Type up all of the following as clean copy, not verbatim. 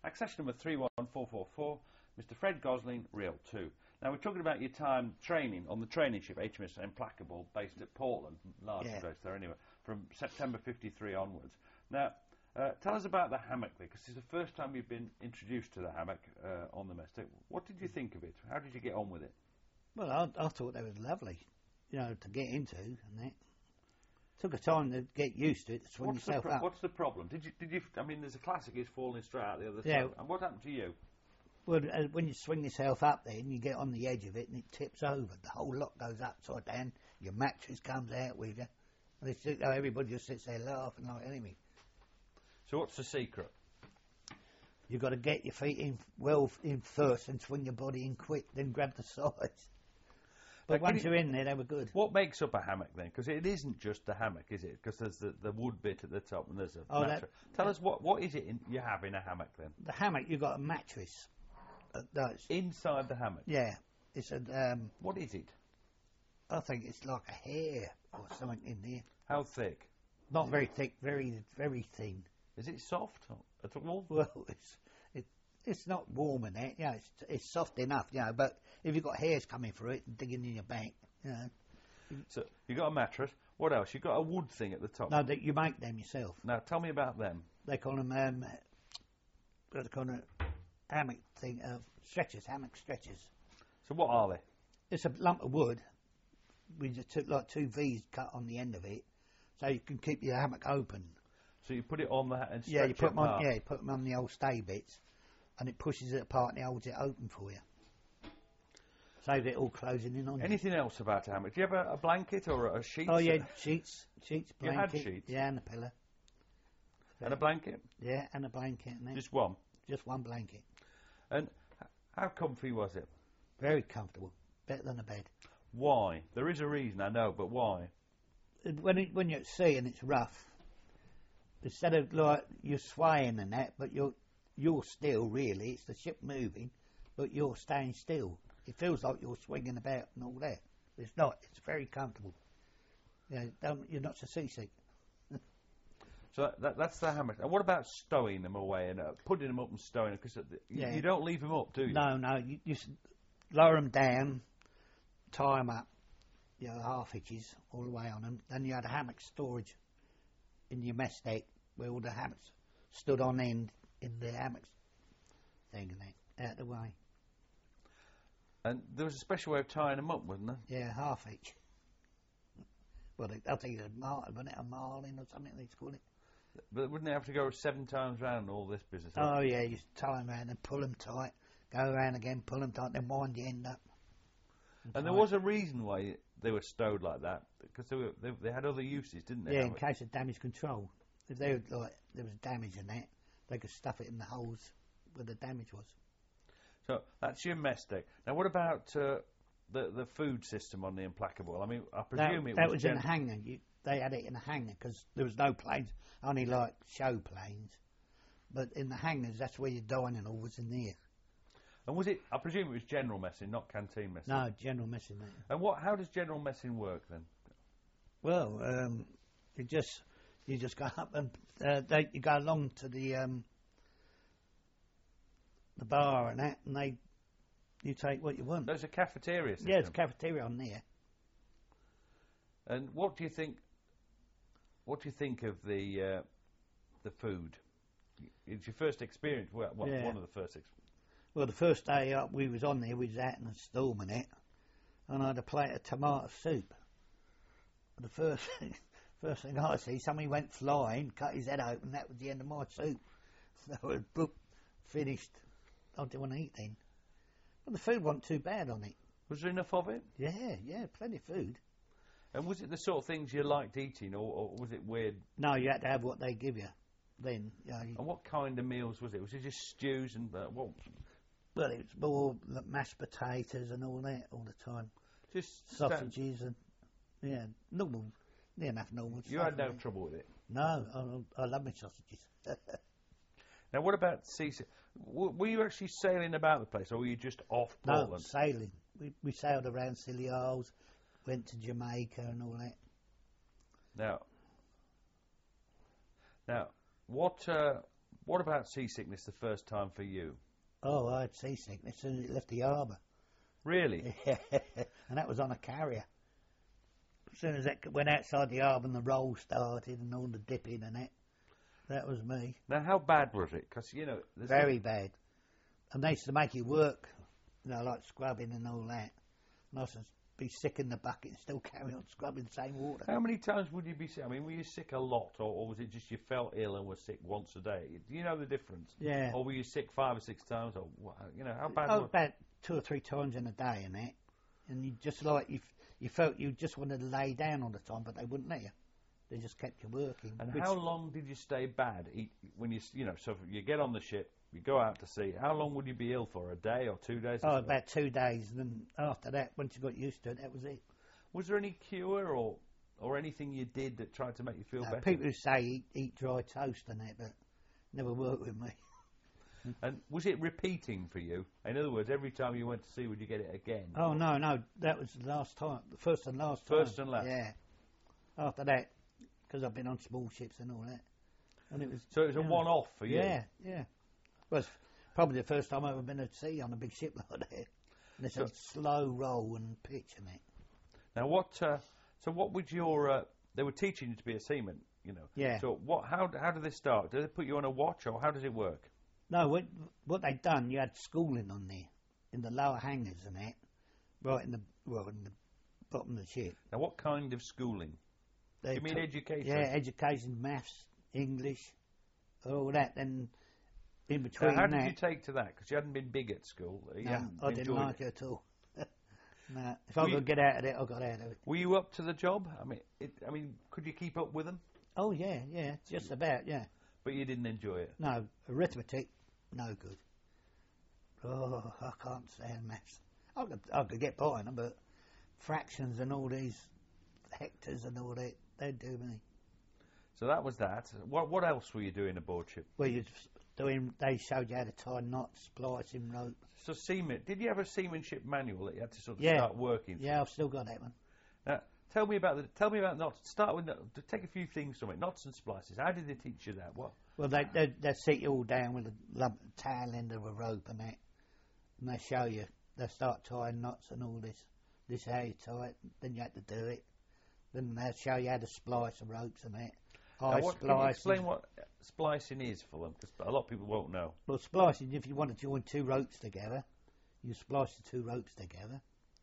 Access number 31444, Mr. Fred Gosling, Reel 2. Now, we're talking about your time training on the training ship HMS Implacable, based at Portland, largely based there anyway, from September 53 onwards. Now, tell us about the hammock there, because it's the first time you've been introduced to the hammock on the Mystic. What did you think of it? How did you get on with it? Well, I thought they were lovely, you know, to get into, and that. Took a time to get used to it, to swing yourself up. What's the problem? Did you? I mean, there's a classic is falling straight out the other Yeah. side. And what happened to you? Well, when you swing yourself up there and you get on the edge of it and it tips over, the whole lot goes upside down, your mattress comes out with you, and everybody just sits there laughing like anything. So what's the secret? You've got to get your feet in in first and swing your body in quick, then grab the sides. But once you're in there, they were good. What makes up a hammock then? Because it isn't just a hammock, is it? Because there's the wood bit at the top and there's a mattress. Tell us what is it you have in a hammock then? The hammock, you've got a mattress. Inside the hammock? Yeah. It's a... what is it? I think it's like a hair or something in there. How thick? Not very thick, very, very thin. Is it soft at all? Well, it's not warm in that, you know, it's soft enough, you know, but if you've got hairs coming through it and digging in your back, you know. So, you've got a mattress. What else? You've got a wood thing at the top. No, you make them yourself. Now, tell me about them. They call them, what they call it, hammock thing, stretchers, hammock stretchers. So what are they? It's a lump of wood. We just took like 2 V's cut on the end of it, so you can keep your hammock open. So you put it on the and stretch you put it apart. you put them on the old stay bits, and it pushes it apart and it holds it open for you. Saves it all closing in on you. Anything else about a hammock? Do you have a blanket or a sheet? Oh yeah, sheets, blanket. You had sheets? Yeah, and a pillow. And a blanket? Yeah, and a blanket. And just one? Just one blanket. And how comfy was it? Very comfortable. Better than a bed. Why? There is a reason, I know, but why? When you're at sea and it's rough, instead of like you're swaying and that, but you're still really, it's the ship moving, but you're staying still. It feels like you're swinging about and all that. It's not. It's very comfortable. You know, you're not so seasick. So that's the hammock. And what about stowing them away and putting them up and stowing them? Because you don't leave them up, do you? No. You just lower them down, tie them up, you know, half hitches all the way on them. Then you had a hammock storage in your mess deck where all the hammocks stood on end in the hammocks thing and that, out the way. And there was a special way of tying them up, wasn't there? Yeah, half each. Well, I think it's a marlin or something they call it. But wouldn't they have to go 7 times round all this business? Oh yeah, you tie them round and pull them tight, go around again, pull them tight, then wind the end up. And there was a reason why they were stowed like that, because they had other uses, didn't they? Yeah, in case of damage control. If there was damage in that, they could stuff it in the holes where the damage was. So that's your mess deck. Now, what about the food system on the Implacable? I mean, I presume that was in a hangar. They had it in a hangar because there was no planes, only like show planes. But in the hangars, that's where your dining all was in there. And was it? I presume it was general messing, not canteen messing. No, general messing. And how does general messing work then? Well, you just go up and you go along to the bar and that, and you take what you want. There's a cafeteria system. Yeah, there's a cafeteria on there. And what do you think? What do you think of the food? It's your first experience. One of the first. Well, the first day up, we was on there. We was out in the storm and it, and I had a plate of tomato soup. The first thing I see, somebody went flying, cut his head open. That was the end of my soup. So it was finished. I didn't want to eat then. But the food wasn't too bad on it. Was there enough of it? Yeah, plenty of food. And was it the sort of things you liked eating, or was it weird? No, you had to have what they give you. Then. And what kind of meals was it? Was it just stews and what? Well, it was more like mashed potatoes and all that all the time. Just sausages and normal. Yeah, enough normal. You had no trouble with it? No, I love my sausages. Now, what about seasick? Were you actually sailing about the place, or were you just off Portland? No, sailing. We sailed around Scilly Isles, went to Jamaica and all that. Now, what What about seasickness the first time for you? Oh, I had seasickness as soon as it left the harbour. Really? And that was on a carrier. As soon as that went outside the harbour and the roll started and all the dipping and that was me. Now, how bad was it? Because, Very bad. And they used to make you work, like scrubbing and all that. And I used to be sick in the bucket and still carry on scrubbing the same water. How many times would you be sick? I mean, were you sick a lot, or was it just you felt ill and were sick once a day? Do you know the difference? Yeah. Or were you sick 5 or 6 times, or how bad? Oh, about 2 or 3 times in a day and that. And you just you felt you just wanted to lay down all the time, but they wouldn't let you. They just kept you working. And how long did you stay bad? When so you get on the ship, you go out to sea. How long would you be ill for? A day or 2 days? Oh, about 2 days. And then after that, once you got used to it, that was it. Was there any cure or anything you did that tried to make you feel better? People who say eat dry toast and that, but never worked with me. And was it repeating for you? In other words, every time you went to sea, would you get it again? Oh, no. That was the last time. The first and last time. First and last? Yeah. After that, because I've been on small ships and all that. And it was. So it was a one-off for you? Yeah. Well, it's probably the first time I've ever been at sea on a big ship like that. And it's a slow roll and pitch and that. Now, what would your... they were teaching you to be a seaman, Yeah. So how did they start? Did they put you on a watch, or how does it work? No, what they'd done, you had schooling on there, in the lower hangars and that, right in the bottom of the ship. Now, what kind of schooling? You mean education? Yeah, education, maths, English, all that. Then in between how did you take to that? Because you hadn't been big at school. I didn't like it at all. No, if I could get out of it, I got out of it. Were you up to the job? I mean, could you keep up with them? Oh yeah, just about, yeah. But you didn't enjoy it? No, arithmetic, no good. Oh, I can't stand maths. I could get by on them, but fractions and all these hectares and all that, they'd do me. So that was that. What else were you doing aboard ship? Well, they showed you how to tie knots, splicing rope. So did you have a seamanship manual that you had to sort of start working through? Yeah, I've still got that one. Now, tell me about knots. Start with take a few things from it. Knots and splices. How did they teach you that? What? Well, they sit you all down with a tail end of a rope and that, and they show you. They start tying knots and all this. This is how you tie it. Then you have to do it. Then they show you how to splice the ropes and that. Can you explain what splicing is for them? Because a lot of people won't know. Well, splicing, if you want to join 2 ropes together, you splice the 2 ropes together.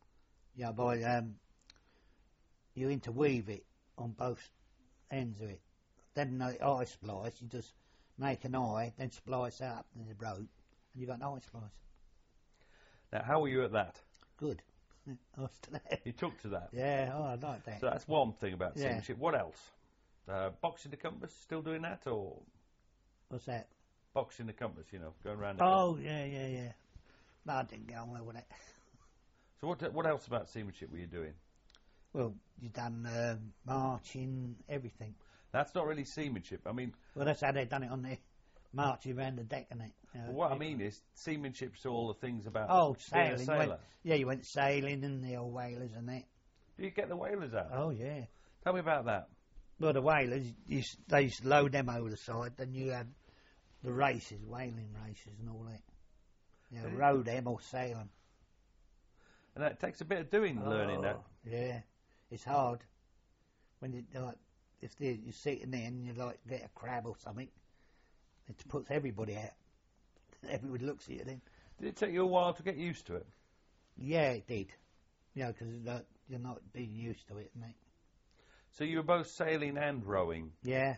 You interweave it on both ends of it. Then the eye splice, you just make an eye, then splice up in the rope, and you've got an eye splice. Now, how were you at that? Good. I was to that. You took to that? Yeah, I like that. So that's one thing about seamanship. What else? Boxing the compass, still doing that, or? What's that? Boxing the compass, going around. Yeah. No, I didn't get on well with it. So what else about seamanship were you doing? Well, you've done marching, everything. That's not really seamanship. I mean... Well, that's how they've done it on there. Marching around the deck and it. What I mean is, seamanship's all the things about sailing. being a sailor. You went sailing and the old whalers and that. Do you get the whalers out? Oh, yeah. Tell me about that. Well, the whalers, they used to load them over the side, then you had the races, whaling races and all that. Row them or sail them. And that takes a bit of doing, learning that. Yeah, it's hard. When you if you're sitting there and you get a crab or something, it puts everybody out. Everybody looks at you then. Did it take you a while to get used to it? Yeah, it did. Because you're not being used to it, mate. So you were both sailing and rowing? Yeah.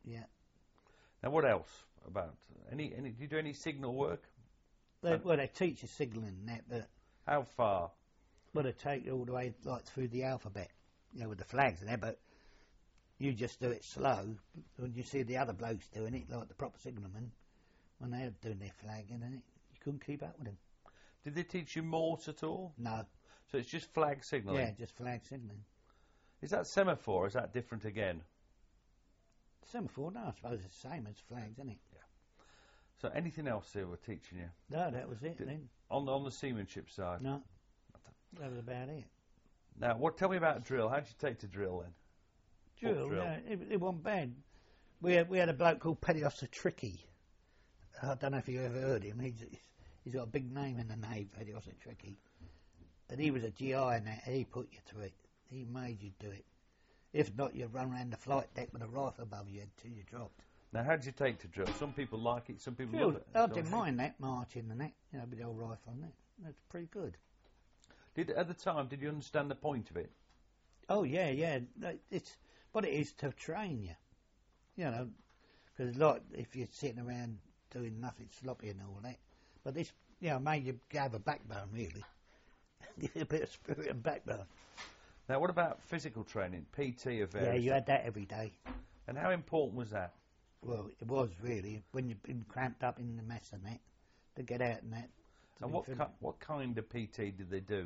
Now what else about? Do you do any signal work? They teach you signalling and that, but... How far? Well, they take you all the way through the alphabet, with the flags and that, but you just do it slow. When you see the other blokes doing it, like the proper signalmen, when they're doing their flagging and it, you couldn't keep up with them. Did they teach you Morse at all? No. So it's just flag signalling? Yeah, just flag signalling. Is that semaphore, or is that different again? Semaphore, no, I suppose it's the same as flags, isn't it? Yeah. So anything else they were teaching you? No, that was it then. On the seamanship side? No, that was about it. Now, tell me about drill. How did you take to drill then? Drill? Yeah, it wasn't bad. We had a bloke called Petty Officer Tricky, I don't know if you ever heard him. He's got a big name in the Navy, Eddie Ossett Tricky. And he was a GI and that. He put you to it. He made you do it. If not, you'd run around the flight deck with a rifle above your head till you dropped. Now, how did you take to drill? Some people like it, some people love it. I didn't mind that, marching and that, with the old rifle and that. That's pretty good. At the time, did you understand the point of it? Oh, yeah. It's what it is to train you. Because like if you're sitting around doing nothing sloppy and all that. But this, made you have a backbone, really. Give you a bit of spirit and backbone. Now, what about physical training, PT of various? Yeah, you had that every day. And how important was that? Well, it was really, when you've been cramped up in the mess and that, to get out and that. And what kind of PT did they do?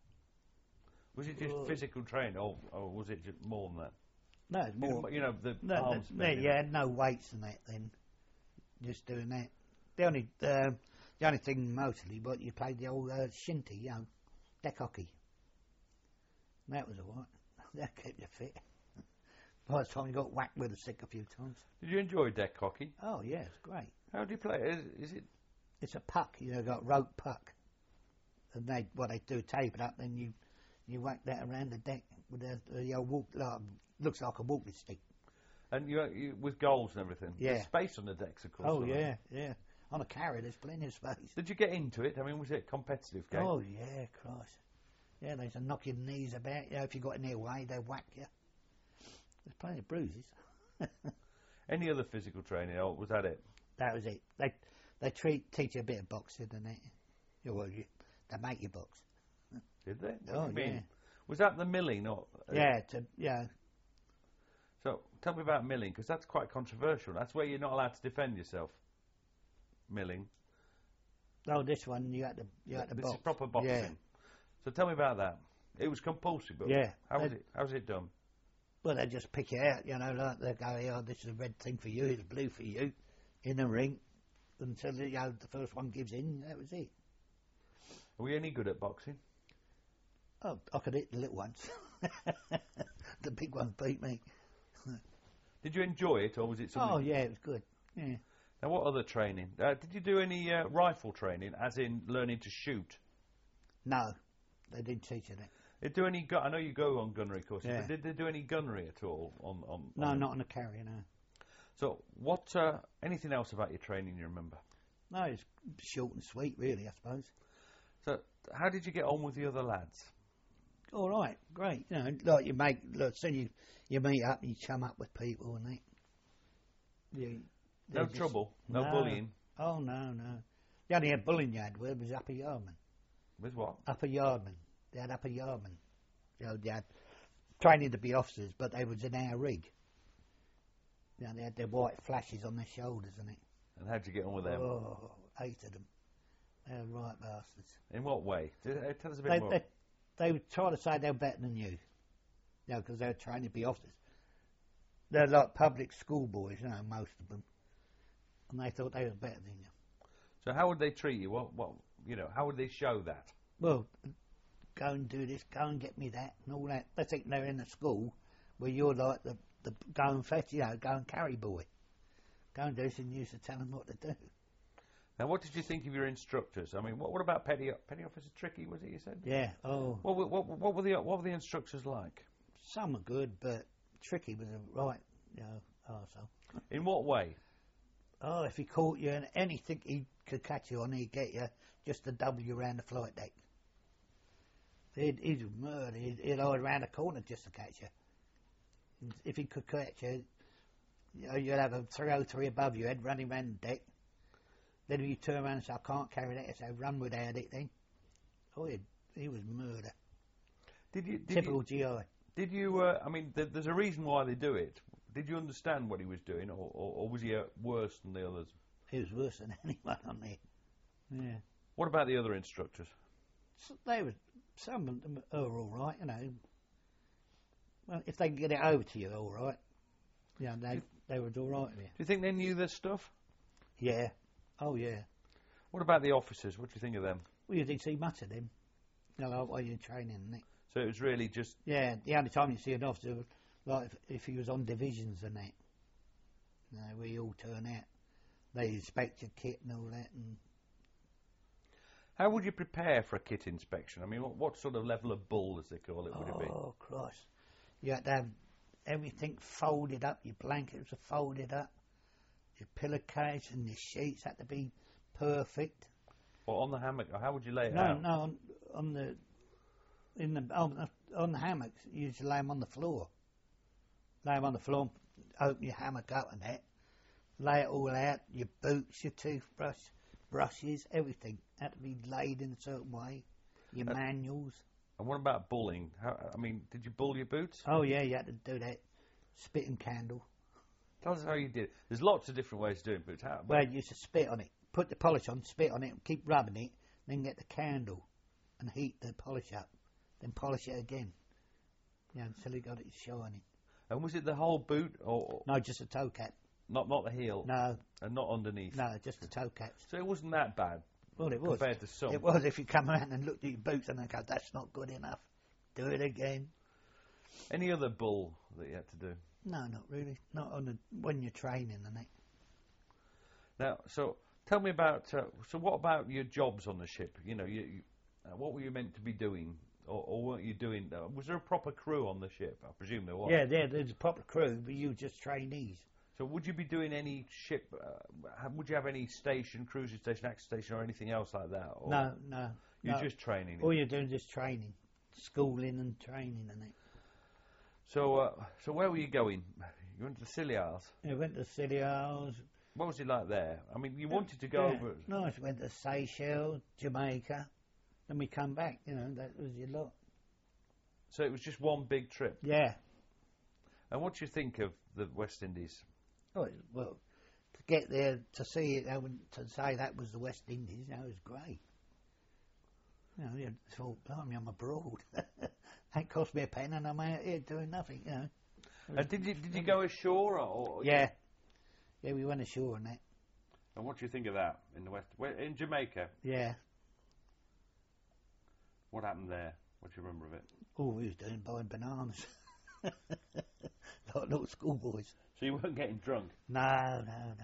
Was it just physical training, or was it just more than that? No, it's more. The arms. You had no weights and that then. Just doing that. The only thing mostly, but you played the old shinty, deck hockey. And that was alright. That kept you fit. By the time you got whacked with a stick a few times. Did you enjoy deck hockey? Oh yeah, it's great. How do you play it? Is it? It's a puck. Got rope puck, and they do tape it up. Then you whack that around the deck with the old looks like a walking stick. And you with goals and everything. Yeah. There's space on the decks, of course. Oh yeah. On a carry, there's plenty of space. Did you get into it? I mean, was it a competitive game? Oh yeah, Christ. Yeah, they used to knock your knees about. If you got in their way, they whack you. There's plenty of bruises. Any other physical training, or was that it? That was it. They teach you a bit of boxing and that. They make you box. Did they? What do you mean? Yeah. Was that the milling? Or, Yeah. So tell me about milling, because that's quite controversial. That's where you're not allowed to defend yourself. Milling. Oh, this one you had to box. This is proper boxing. Yeah. So tell me about that. It was compulsory, but yeah. How was it done? Well, they just pick you out, like they go, oh, this is a red thing for you, it's blue for you, in the ring, until the first one gives in. That was it. Were you any good at boxing? Oh, I could hit the little ones. The big ones beat me. Did you enjoy it, or was it something? Oh yeah, it was good. Yeah. Now, what other training? Did you do any rifle training, as in learning to shoot? No, they didn't teach you that. Did they do any? I know you go on gunnery courses, Yeah. but did they do any gunnery at all? No, not on a carrier, no. So, what? Anything else about your training you remember? No, it's short and sweet, really, I suppose. So, how did you get on with the other lads? All right, great. Like soon you meet up and you chum up with people and that. No trouble, no bullying. Oh no. The only bullying you had was upper yardmen. With what? Upper yardmen. They had upper yardmen. They had training to be officers, but they was in our rig. They had their white flashes on their shoulders and it. And how'd you get on with them? Oh, hated them. They were right bastards. In what way? Tell us a bit more. They would try to say they were better than you. Because they were trained to be officers. They're like public school boys, most of them. And they thought they were better than you. So how would they treat you? What how would they show that? Well, go and do this, go and get me that, and all that. They think they're in a school where you're like the go and fetch, go and carry boy. Go and do this, and you used to tell them what to do. Now, what did you think of your instructors? I mean, what about Petty Officer Tricky, was it you said? Yeah, oh. What were the instructors like? Some are good, but Tricky was a right, arsehole. In what way? Oh, if he caught you in anything he could catch you on, he'd get you just to double you around the flight deck. He'd murder. He'd hide around the corner just to catch you. And if he could catch you, you'd have a 303 above your head running around the deck. Then if you turn around and say, I can't carry that, so run without it then. Oh, he was murder. Typical GI. Did you, there's a reason why they do it. Did you understand what he was doing, or was he worse than the others? He was worse than anyone on there. Yeah. What about the other instructors? So some of them are all right, Well, if they can get it over to you, all right. Yeah, they were all right with you. Do you think they knew their stuff? Yeah. Oh, yeah. What about the officers? What do you think of them? Well, you didn't see much of them. While you're training, isn't it? So it was really just... Yeah, the only time you see an officer, like if he was on divisions and that. Where you all turn out. They inspect your kit and all that. And how would you prepare for a kit inspection? I mean, what sort of level of bull, as they call it, would it be? Oh, Christ. You had to have everything folded up. Your blankets were folded up. Your pillowcase and your sheets had to be perfect. Or on the hammock? Or how would you lay it out? No, on the hammocks. You used to lay them on the floor. Lay them on the floor, open your hammock up and that. Lay it all out. Your boots, your toothbrush, brushes, everything had to be laid in a certain way. Your manuals. And what about bulling? Did you bull your boots? Oh yeah, you had to do that. Spit and candle. Tell us how you did it. There's lots of different ways of doing boots. Well, you used to spit on it. Put the polish on, spit on it, and keep rubbing it. Then get the candle and heat the polish up. Then polish it again. Until you got it shining. And was it the whole boot, or no, just the toe cap? Not the heel. No. And not underneath. No, just the toe caps. So it wasn't that bad. Well, it was compared to some. It was if you come around and looked at your boots and they go, "That's not good enough. Do it again." Any other bull that you had to do? No, not really. Not when you're training and that. Now, so tell me about. So what about your jobs on the ship? What were you meant to be doing? Or weren't you doing? Was there a proper crew on the ship? I presume there was. Yeah, there's a proper crew, but you were just trainees. So would you be doing any ship? Would you have any station, cruising station, action station, or anything else like that? Or No. You're just training. All you're doing is just training, schooling and training and that. So where were you going? You went to the Scilly Isles. Yeah, went to Scilly Isles. What was it like there? I mean, you wanted to go over. Nice. Went to Seychelles, Jamaica. Then we come back, that was your lot. So it was just one big trip? Yeah. And what do you think of the West Indies? Oh, well, to get there, to see it, to say that was the West Indies, that was great. You thought, blimey, I'm abroad. That cost me a pen and I'm out here doing nothing, And did you go ashore? Or yeah. Yeah, we went ashore and that. And what do you think of that in the West? In Jamaica? Yeah. What happened there? What do you remember of it? All we was doing, buying bananas. Like little schoolboys. So you weren't getting drunk? No.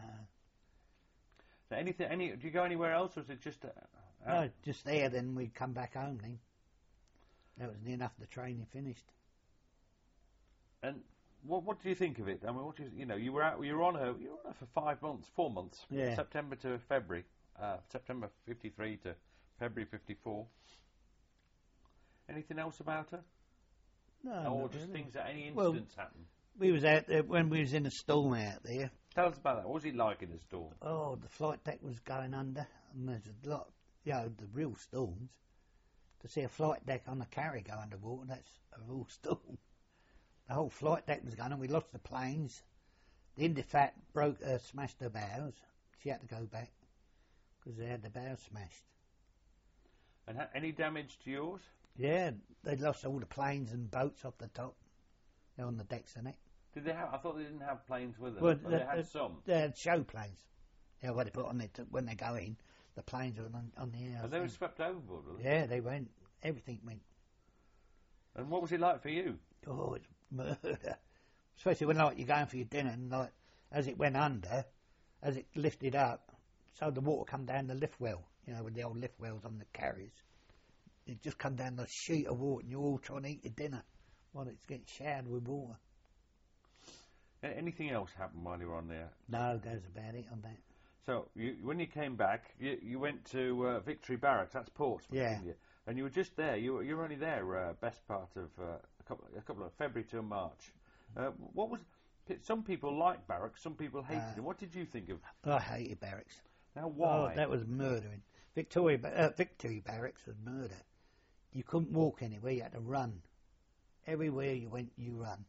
So do you go anywhere else, or is it just... No, just there, then we'd come back home then. That was near enough the training finished. And what do you think of it? I mean, you were on her for 4 months. Yeah. September to February. September 53 to February 54. Anything else about her? No. Or just really. things that any incidents happen? We was out there when we was in a storm out there. Tell us about that. What was it like in the storm? Oh, the flight deck was going under, and there's a lot, the real storms. To see a flight deck on a carrier go underwater, that's a real storm. The whole flight deck was going on. We lost the planes. The Indifat smashed her bows. She had to go back because they had the bows smashed. And any damage to yours? Yeah, they lost all the planes and boats off the top. They're on the decks and it. Did they have? I thought they didn't have planes with them. Well, but they had some. They had show planes. Yeah, what they put on when they go in, the planes were on the air. And they were swept overboard, were they? Yeah, they went. Everything went. And what was it like for you? Oh, it's murder. Especially when you're going for your dinner and as it went under, as it lifted up, so the water come down the lift well. With the old lift wells on the carriers. It just come down the sheet of water and you're all trying to eat your dinner while it's getting showered with water. Anything else happened while you were on there? No, that's about it on that. So when you came back, you went to Victory Barracks. That's Portsmouth. Yeah. And you were just there. You were only there best part of a couple of February till March. What was? Some people liked Barracks. Some people hated it. What did you think of? I hated Barracks. Now why? Oh, that was murdering. Victory Barracks was murder. You couldn't walk anywhere. You had to run. Everywhere you went, you run.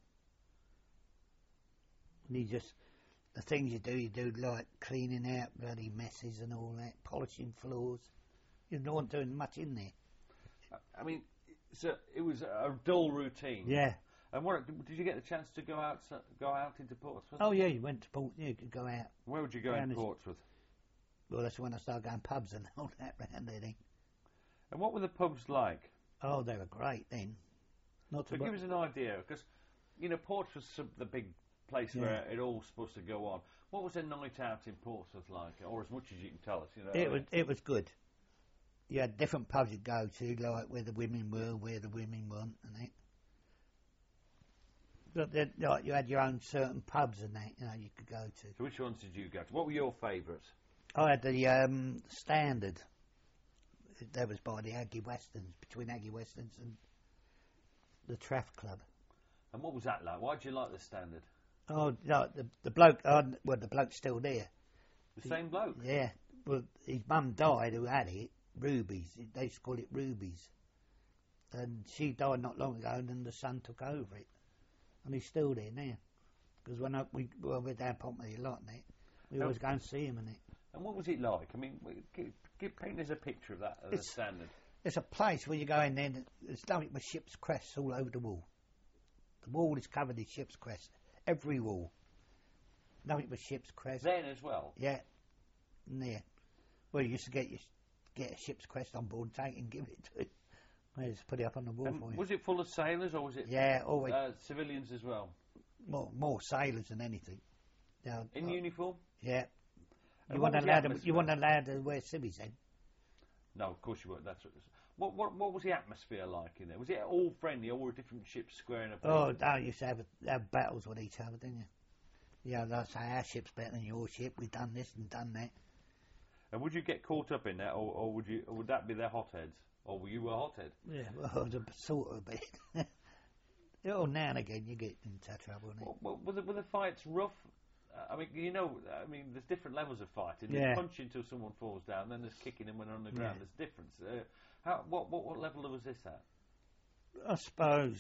And the things you do like cleaning out bloody messes and all that, polishing floors. You're not doing much in there. I mean, so it was a dull routine. Yeah. And did you get the chance to go out into Portsmouth? Oh yeah, you went to Portsmouth. You could go out. Where would you go in Portsmouth? Well, that's when I started going pubs and all that round there. And what were the pubs like? Oh, they were great then. So give us an idea, because Portsmouth's the big place where it all's supposed to go on. What was a night out in Portsmouth like, or as much as you can tell us? You know, it was good. You had different pubs you'd go to, like where the women were, where the women weren't, and that. But then, like, you had your own certain pubs and that, you know, you could go to. So which ones did you go to? What were your favourites? I had the Standard. That was by the Aggie Westerns, between Aggie Westerns and the Traff Club. And what was that like? Why did you like the Standard? Oh, no, the bloke, well, the bloke's still there. The same bloke? Yeah. Well, his mum died who had it, Rubies. They used to call it Rubies. And she died not long ago, and then the son took over it. And he's still there now. Because when we're down Pompey a lot, and we always go and see him and it. And what was it like? I mean, paint us a picture of that, of the Standard. It's a place where you go in there, and there's nothing but ship's crests all over the wall. The wall is covered in ship's crests. Every wall. Nothing but ship's crests. Then as well? Yeah. Yeah. Well, you used to get a ship's crest on board, take it and give it to it. They just put it up on the wall for you. Was it full of sailors, or was it always civilians as well? More sailors than anything. In uniform? Yeah. And you weren't allowed to wear civvies then. No, of course you weren't. That's what was the atmosphere like in there? Was it all friendly, all different ships squaring up? Oh, no, you used to have battles with each other, didn't you? Yeah, they'll say our ship's better than your ship. We've done this and done that. And would you get caught up in that, or would that be their hotheads, or were you a hothead? Yeah, well, sort of a bit. Oh, now and again you get into trouble. Were the fights rough? I mean, there's different levels of fighting. Yeah. There's punching until someone falls down, then there's kicking him when they're on the ground. Yeah. There's difference. What level was this at? I suppose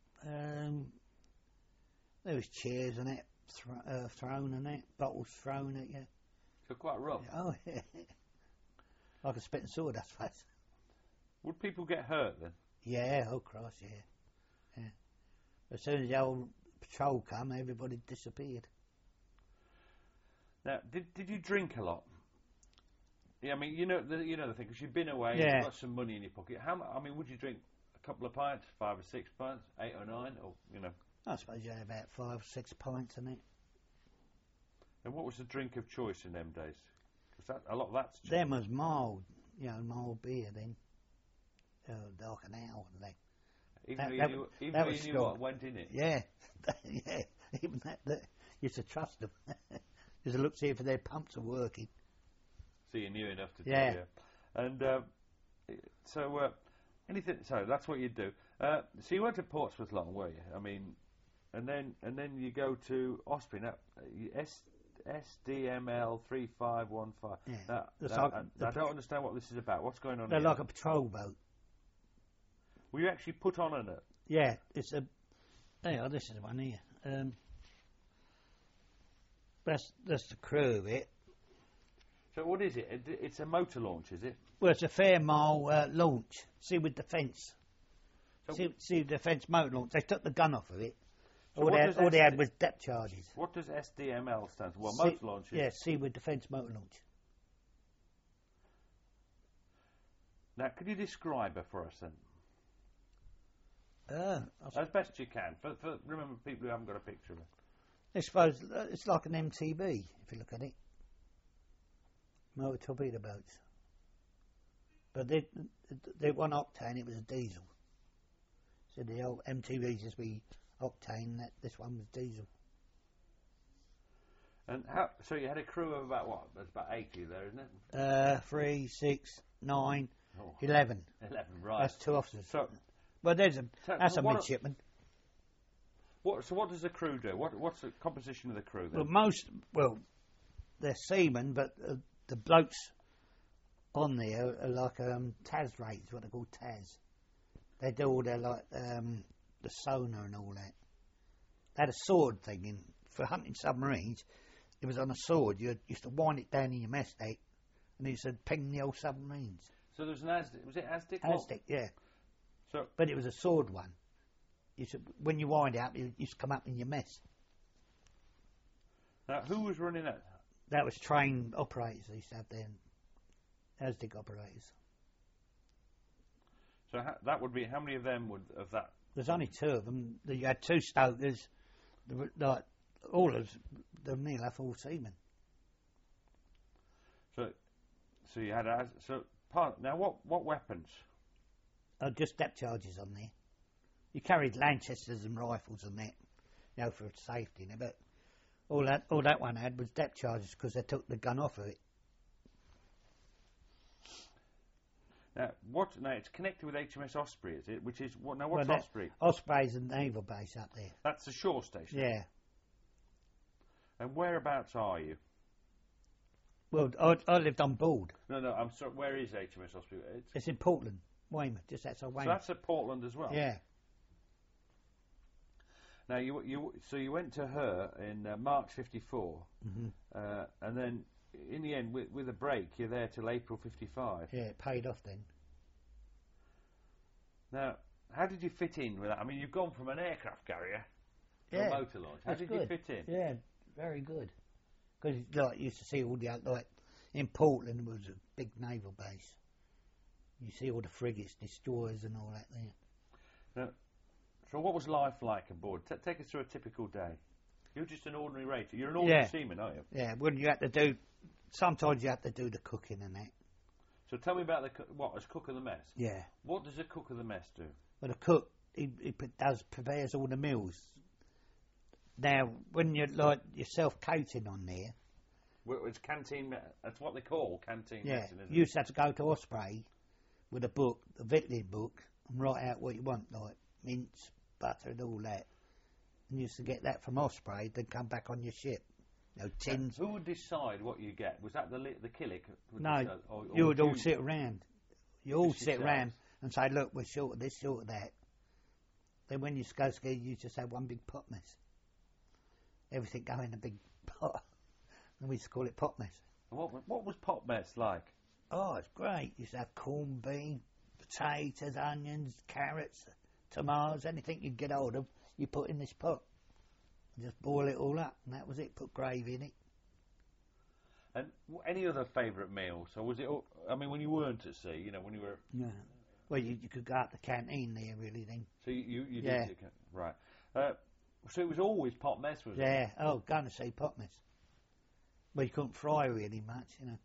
there was chairs and that thrown and that, bottles thrown at you. So quite rough. Oh, yeah. Like a spitting sword, I suppose. Would people get hurt then? Yeah, oh Christ, yeah. As soon as the old patrol come, everybody disappeared. Now, did you drink a lot? Yeah, I mean, you know the thing, because you've been away, Yeah. you've got some money in your pocket. Would you drink a couple of pints, 5 or 6 pints, 8 or 9, or I suppose you had about 5 or 6 pints in it. And what was the drink of choice in them days? Because a lot of that's changed. Them was mild, mild beer then. Dark an hour and that. Even though you knew what went in it. Yeah, yeah. Even that used to trust them. Used to look see if their pumps are working. So you knew enough to do Yeah. it. And anything. So that's what you do. So you went to Portsmouth long, were you? I mean, and then you go to Osprey. Now, SDML 3515. Yeah. I don't understand what this is about. What's going on? They're here? like a patrol boat. Were you actually put on it? Yeah, it's a. There, this is the one here. That's the crew of it. So what is it? It's a motor launch, is it? Well, it's a Fairmile launch. Seaward Defence. So Seaward Defence motor launch. They took the gun off of it. So all they had was depth charges. What does SDML stand for? Well, motor launches. Yeah, Seaward Defence motor launch. Now, could you describe her for us then? I As best you can. For remember, people who haven't got a picture of it. suppose it's like an MTB, if you look at it. Motor torpedo boats. But they 1 octane, it was a diesel. So the old MTBs used to be octane, this one was diesel. And so you had a crew of about what? There's about 80 there, isn't it? 3, 6, 9, 11. 11, right. That's 2 officers. So, well, that's a midshipman. So what does the crew do? What's the composition of the crew then? Well, they're seamen, but the blokes on there are like TAS rates, what they call TAS. They do all their the sonar and all that. They had a sword thing in for hunting submarines. It was on a sword. You used to wind it down in your mess deck, and it used to ping the old submarines. So there was an Aztec. Was it Aztec? Aztec, yeah. So, but it was a sword one. When you wind it up, it used to come up in your mess. Now, who was running that? That was trained operators. They used to have their Aztec operators. So that would be, how many of them would of that? There's only 2 of them. You had 2 stokers, all of the near enough all seamen. So you had now what weapons? Just depth charges on there. You carried Lanchesters and rifles and that, you know, for safety. But all that one had was depth charges because they took the gun off of it. Now it's connected with HMS Osprey, is it? Which is what? Now what's Osprey? Osprey's a naval base up there. That's the shore station. Yeah. And whereabouts are you? Well, I lived on board. No, I'm sorry. Where is HMS Osprey? It's in Portland, Weymouth, just outside Weymouth. So that's at Portland as well. Yeah. Now you went to her in March '54, and then in the end, with a break, you're there till April '55. Yeah, it paid off then. Now, how did you fit in with that? I mean, you've gone from an aircraft carrier to a motor launch. How did you fit in? Yeah, very good. Because like you used to see all the like in Portland was a big naval base. You see all the frigates, destroyers, and all that there. Now, so what was life like aboard? Take us through a typical day. You're just an ordinary rater. You're an ordinary seaman, aren't you? Yeah. Well, you had to do. Sometimes you have to do the cooking and that. So tell me about as cook of the mess. Yeah. What does a cook of the mess do? Well, the cook he prepares all the meals. Now, when you're like yourself coating on there. Well, it's canteen. That's what they call canteen messing, isn't it? You used to have to go to Osprey with a book, a victualling book, and write out what you want, like mince, butter, and all that. And you used to get that from Osprey, then come back on your ship. You know, tins. Who would decide what you get? Was that the killick? No, you would all sit around. You all sit around and say, look, we're short of this, short of that. Then when you go ski, you just have one big pot mess. Everything go in a big pot. And we used to call it pot mess. What was pot mess like? Oh, it's great. You used to have corned beef, potatoes, onions, carrots, tomatoes, anything you could get hold of, you put in this pot. Just boil it all up, and that was it. Put gravy in it. And any other favourite meals? Or was it? I mean, when you weren't at sea, you know, when you were. Yeah. Well, you could go up the canteen there, really. Then. So you did. Right. So it was always pot mess, was it? Yeah. Oh, going to sea pot mess. Well, you couldn't fry really much, you know.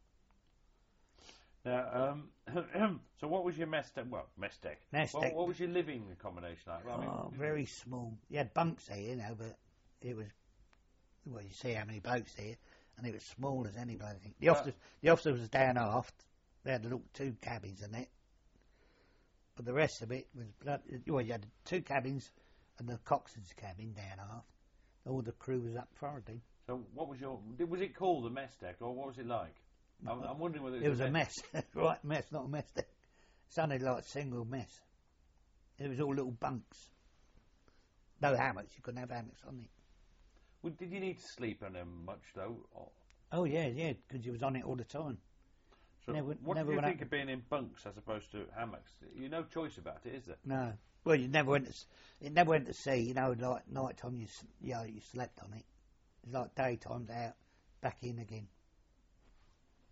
Now, so what was your mess deck? Well, mess deck. What was your living accommodation like? Well, very small. You had bunks there, you know, but it was. Well, you see how many boats there, and it was small as any bloody thing. The officer was down aft. They had little 2 cabins in it, but the rest of it was well, you had 2 cabins and the coxswain's cabin down aft. All the crew was up forward. So what was was it called the mess deck, or what was it like? I'm wondering whether it was a mess. Right, mess, not a mess deck. It sounded like a single mess. It was all little bunks. No hammocks. You couldn't have hammocks on it. Well, did you need to sleep on them much though? Or? Oh yeah, because you was on it all the time. So what do you think of being in bunks as opposed to hammocks? You no choice about it, is there? No. Well, you never went to sea. You know, like night time you slept on it. It's like daytime's out, back in again.